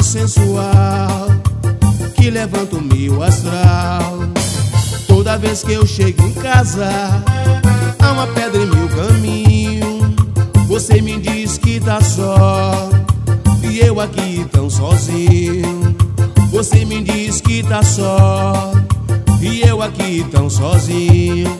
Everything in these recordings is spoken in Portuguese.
sensual que levanta o meu astral. Toda vez que eu chego em casa, há uma pedra em meu caminho. Você me diz que tá só e eu aqui tão sozinho. Você me diz que tá só e eu aqui tão sozinho.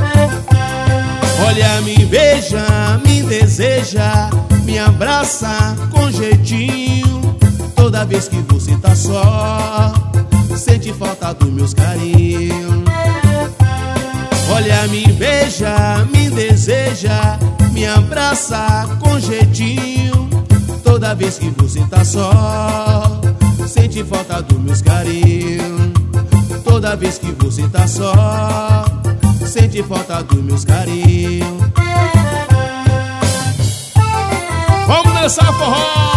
Olha, me beija, me deseja, me abraça com jeitinho. Toda vez que você tá só, sente falta dos meus carinhos. Olha, me beija, me deseja, me abraça com jeitinho. Toda vez que você tá só, sente falta dos meus carinhos. Toda vez que você tá só, sente falta dos meus carinhos. Vamos dançar forró!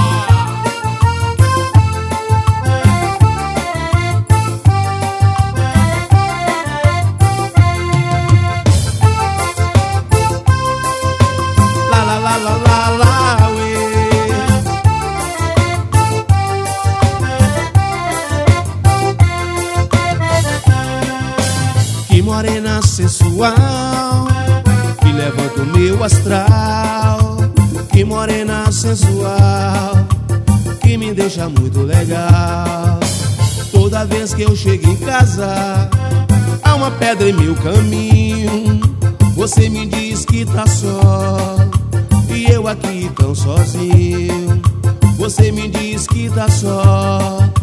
Que morena sensual que levanta o meu astral. Que morena sensual que me deixa muito legal. Toda vez que eu chego em casa, há uma pedra em meu caminho. Você me diz que tá só e eu aqui tão sozinho. Você me diz que tá só